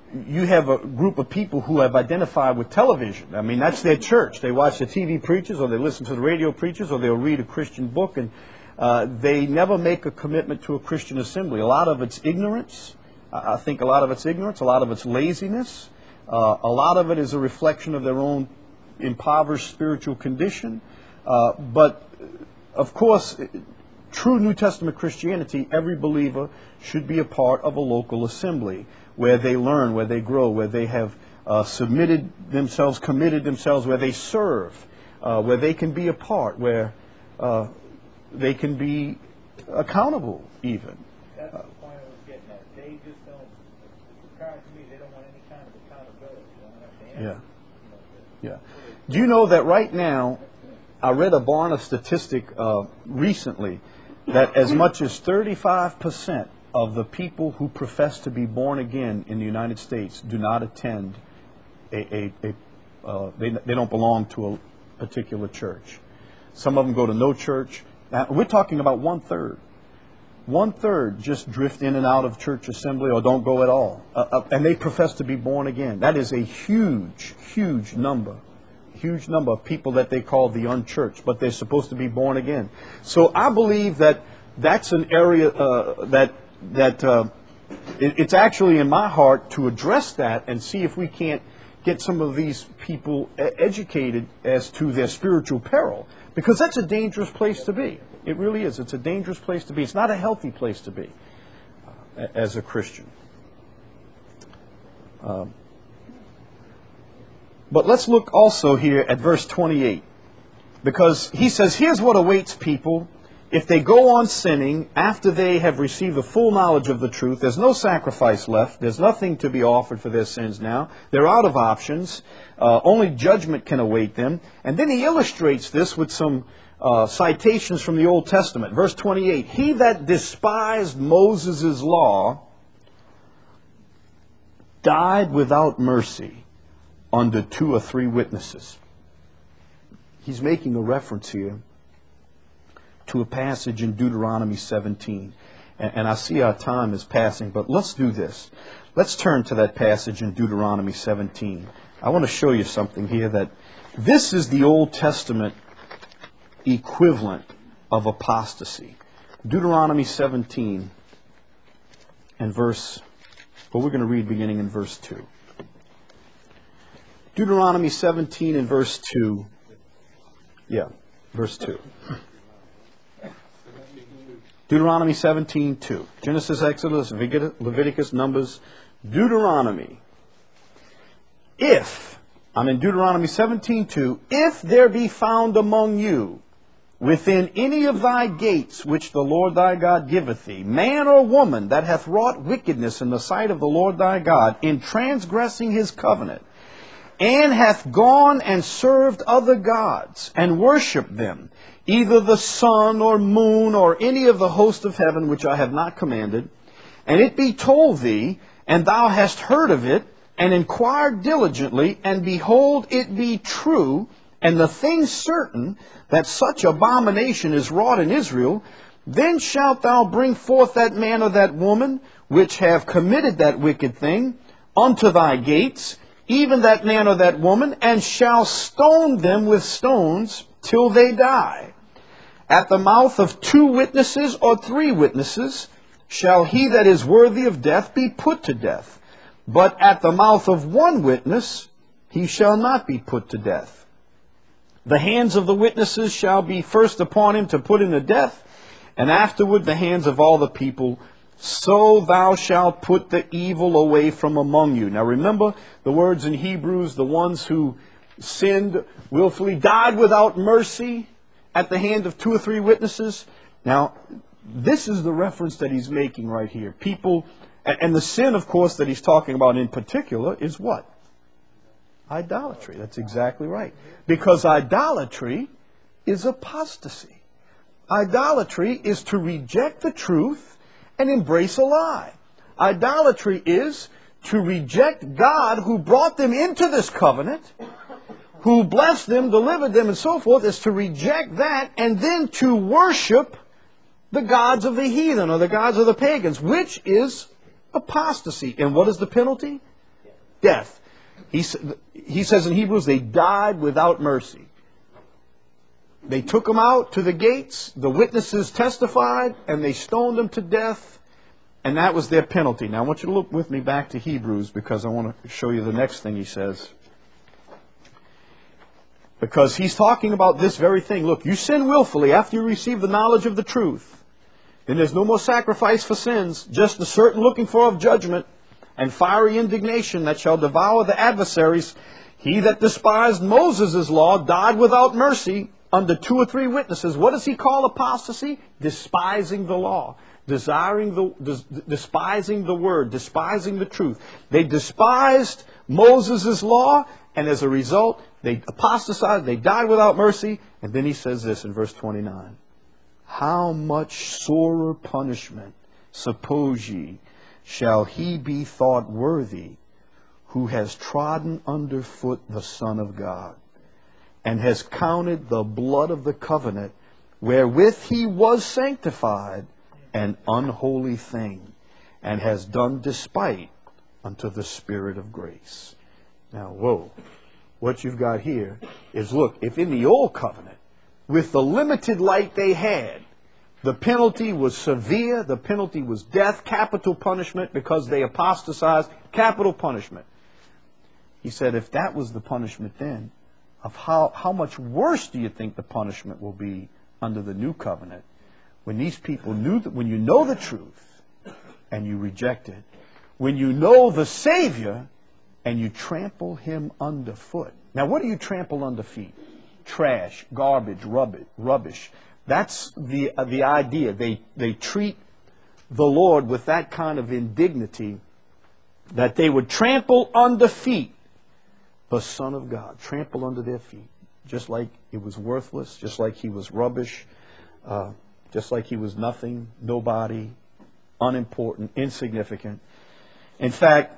you have a group of people who have identified with television. I mean, that's their church. They watch the TV preachers, or they listen to the radio preachers, or they'll read a Christian book, and they never make a commitment to a Christian assembly. A lot of it's ignorance. I think a lot of it's ignorance. A lot of it's laziness. A lot of it is a reflection of their own impoverished spiritual condition. But, of course, true New Testament Christianity, every believer should be a part of a local assembly where they learn, where they grow, where they have submitted themselves, committed themselves, where they serve, where they can be a part, where they can be accountable even. That's the point I was getting at. They just don't, it's apparent to me, they don't want any kind of accountability. They don't have to answer. Yeah. Do you know that right now, I read a Barna statistic recently, that as much as 35% of the people who profess to be born again in the United States do not attend they don't belong to a particular church. Some of them go to no church. Now, we're talking about 1/3. 1/3 just drift in and out of church assembly or don't go at all. And they profess to be born again. That is a huge, huge number. Huge number of people that they call the unchurched, but they're supposed to be born again. So I believe that that's an area it's actually in my heart to address that and see if we can't get some of these people educated as to their spiritual peril. Because that's a dangerous place to be. It really is. It's a dangerous place to be. It's not a healthy place to be as a Christian. But let's look also here at verse 28. Because he says, here's what awaits people if they go on sinning after they have received the full knowledge of the truth. There's no sacrifice left. There's nothing to be offered for their sins now. They're out of options. Only judgment can await them. And then he illustrates this with some citations from the Old Testament. Verse 28, he that despised Moses' law died without mercy under 2 or 3 witnesses. He's making a reference here to a passage in Deuteronomy 17. And I see our time is passing, but let's do this. Let's turn to that passage in Deuteronomy 17. I want to show you something here, that this is the Old Testament equivalent of apostasy. Deuteronomy 17 and we're going to read beginning in verse 2. Deuteronomy 17 and verse 2. Yeah, verse 2. Deuteronomy 17:2. Genesis, Exodus, Leviticus, Numbers, Deuteronomy. I'm in Deuteronomy 17:2. If there be found among you within any of thy gates which the Lord thy God giveth thee, man or woman that hath wrought wickedness in the sight of the Lord thy God, in transgressing his covenant, and hath gone and served other gods, and worshipped them, either the sun or moon or any of the host of heaven which I have not commanded, and it be told thee, and thou hast heard of it, and inquired diligently, and behold, it be true, and the thing certain, that such abomination is wrought in Israel, then shalt thou bring forth that man or that woman, which have committed that wicked thing, unto thy gates, even that man or that woman, and shall stone them with stones till they die. At the mouth of 2 witnesses or 3 witnesses shall he that is worthy of death be put to death. But at the mouth of 1 witness he shall not be put to death. The hands of the witnesses shall be first upon him to put him to death, and afterward the hands of all the people. So thou shalt put the evil away from among you. Now remember the words in Hebrews, the ones who sinned willfully died without mercy at the hand of 2 or 3 witnesses. Now, this is the reference that he's making right here. People, and the sin, of course, that he's talking about in particular is what? Idolatry. That's exactly right. Because idolatry is apostasy. Idolatry is to reject the truth and embrace a lie. Idolatry is to reject God who brought them into this covenant, who blessed them, delivered them, and so forth, is to reject that and then to worship the gods of the heathen or the gods of the pagans, which is apostasy. And what is the penalty? death. He says in Hebrews, they died without mercy. They took them out to the gates, the witnesses testified, and they stoned them to death, and that was their penalty. Now I want you to look with me back to Hebrews, because I want to show you the next thing he says. Because he's talking about this very thing. Look, you sin willfully after you receive the knowledge of the truth. Then there's no more sacrifice for sins, just the certain looking for of judgment and fiery indignation that shall devour the adversaries. He that despised Moses' law died without mercy under 2 or 3 witnesses. What does he call apostasy? Despising the law. Despising the word, despising the truth. They despised Moses' law, and as a result, they apostatized, they died without mercy. And then he says this in verse 29. How much sorer punishment, suppose ye, shall he be thought worthy who has trodden under foot the Son of God, and has counted the blood of the covenant wherewith he was sanctified an unholy thing, and has done despite unto the Spirit of grace. Now, whoa. What you've got here is, look, if in the old covenant, with the limited light they had, the penalty was severe, the penalty was death, capital punishment because they apostatized, capital punishment. He said, if that was the punishment then, of how much worse do you think the punishment will be under the new covenant, when these people knew that, when you know the truth and you reject it, when you know the Savior and you trample him underfoot. Now, what do you trample under feet? Trash, garbage, rubbish. That's the idea. They treat the Lord with that kind of indignity that they would trample under feet the Son of God. Trample under their feet. Just like it was worthless, just like he was rubbish, just like he was nothing, nobody, unimportant, insignificant. In fact,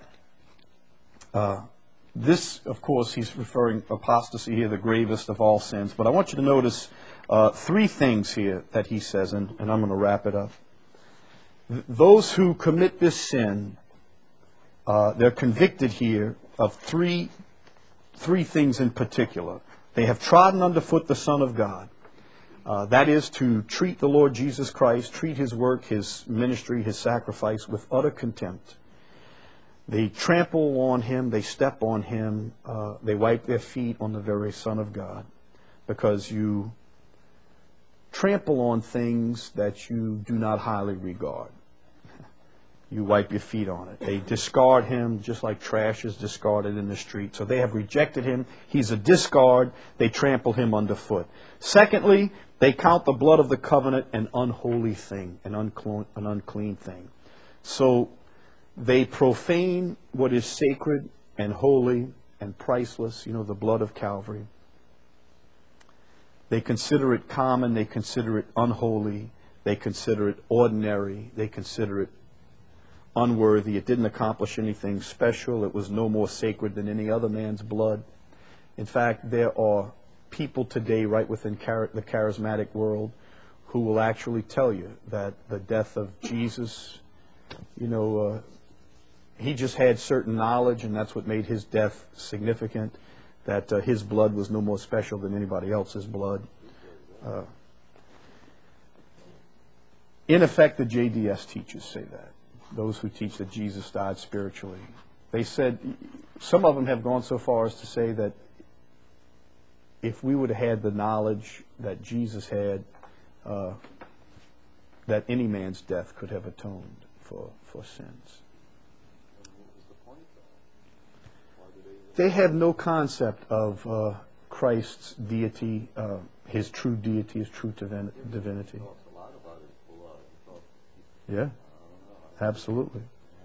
this, of course, he's referring apostasy here, the gravest of all sins. But I want you to notice 3 things here that he says, and I'm going to wrap it up. Those who commit this sin, they're convicted here of three things in particular. They have trodden underfoot the Son of God. That is to treat the Lord Jesus Christ, treat his work, his ministry, his sacrifice with utter contempt. They trample on him, they step on him, they wipe their feet on the very Son of God, because you trample on things that you do not highly regard. You wipe your feet on it. They discard him just like trash is discarded in the street. So they have rejected him. He's a discard. They trample him underfoot. Secondly, they count the blood of the covenant an unholy thing, an unclean thing. So they profane what is sacred and holy and priceless, the blood of Calvary. They consider it common. They consider it unholy. They consider it ordinary. They consider it unworthy. It didn't accomplish anything special. It was no more sacred than any other man's blood. In fact, there are people today right within the charismatic world who will actually tell you that the death of Jesus, he just had certain knowledge, and that's what made his death significant, that his blood was no more special than anybody else's blood. In effect, the JDS teachers say that. Those who teach that Jesus died spiritually. They said, some of them have gone so far as to say that if we would have had the knowledge that Jesus had, that any man's death could have atoned for sins. They have no concept of Christ's deity, his true deity, his true divinity. Yeah, absolutely.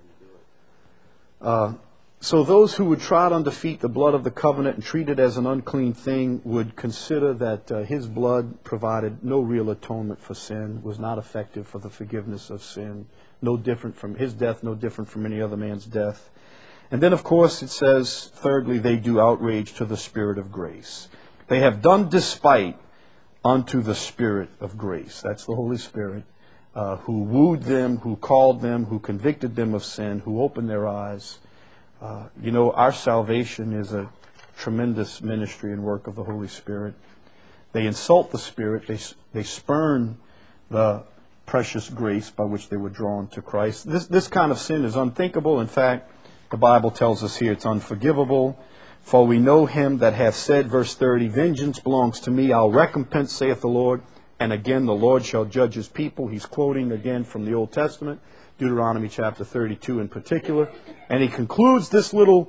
So those who would trot on defeat the blood of the covenant and treat it as an unclean thing would consider that his blood provided no real atonement for sin, was not effective for the forgiveness of sin, no different from his death, no different from any other man's death. And then, of course, it says, thirdly, they do outrage to the Spirit of grace. They have done despite unto the Spirit of grace. That's the Holy Spirit, who wooed them, who called them, who convicted them of sin, who opened their eyes, You know, our salvation is a tremendous ministry and work of the Holy Spirit. They insult the Spirit. They spurn the precious grace by which they were drawn to Christ. This kind of sin is unthinkable. In fact, the Bible tells us here it's unforgivable. For we know him that hath said, verse 30, vengeance belongs to me, I'll recompense, saith the Lord. And again, the Lord shall judge his people. He's quoting again from the Old Testament, Deuteronomy chapter 32 in particular. And he concludes this little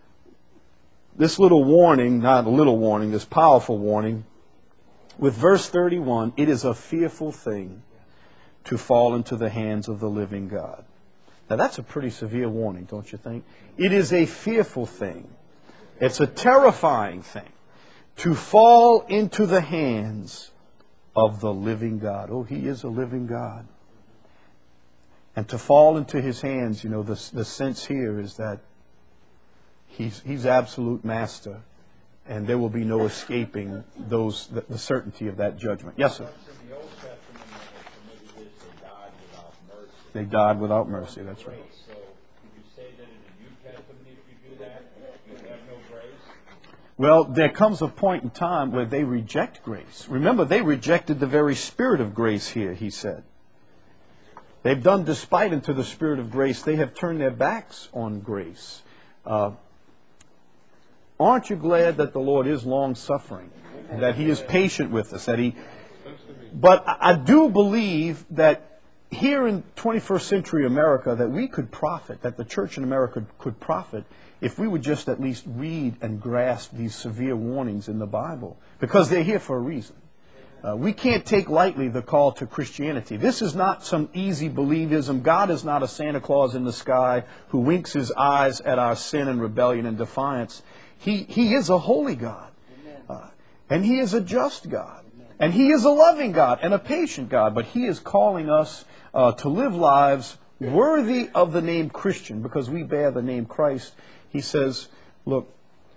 warning, not a little warning, this powerful warning, with verse 31, it is a fearful thing to fall into the hands of the living God. Now that's a pretty severe warning, don't you think? It is a fearful thing. It's a terrifying thing to fall into the hands of the living God. Oh, he is a living God. And to fall into his hands, you know, the sense here is that he's absolute master, and there will be no escaping the certainty of that judgment. Yes, sir. In the Old Testament, they committed this, they died without mercy. They died without mercy, that's right. So, could you say that in the New Testament, if you do that, you have no grace? Well, there comes a point in time where they reject grace. Remember, they rejected the very spirit of grace here, he said. They've done despite unto the spirit of grace. They have turned their backs on grace. Aren't you glad that the Lord is long-suffering, that he is patient with us, But I do believe that here in 21st century America that we could profit, that the church in America could profit if we would just at least read and grasp these severe warnings in the Bible, because they're here for a reason. We can't take lightly the call to Christianity. This is not some easy believism. God is not a Santa Claus in the sky who winks his eyes at our sin and rebellion and defiance. He is a holy God. And he is a just God. And he is a loving God and a patient God. But he is calling us to live lives worthy of the name Christian, because we bear the name Christ. He says, look,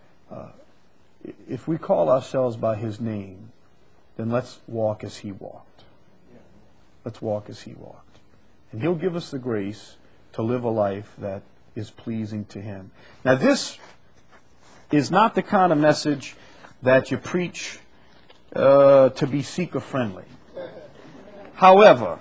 if we call ourselves by his name, then let's walk as he walked. Let's walk as he walked. And he'll give us the grace to live a life that is pleasing to him. Now, this is not the kind of message that you preach to be seeker-friendly. However,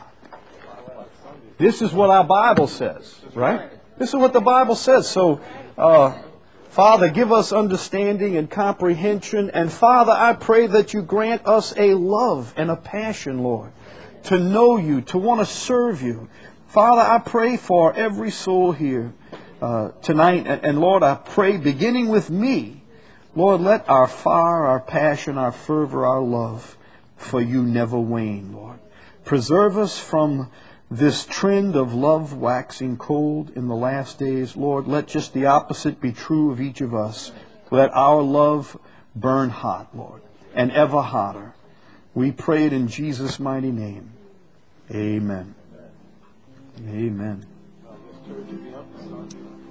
this is what our Bible says, right? This is what the Bible says. So, Father, give us understanding and comprehension. And Father, I pray that you grant us a love and a passion, Lord, to know you, to want to serve you. Father, I pray for every soul here tonight. And Lord, I pray, beginning with me, Lord, let our fire, our passion, our fervor, our love for you never wane, Lord. Preserve us from this trend of love waxing cold in the last days. Lord, let just the opposite be true of each of us. Let our love burn hot, Lord, and ever hotter. We pray it in Jesus' mighty name. Amen. Amen.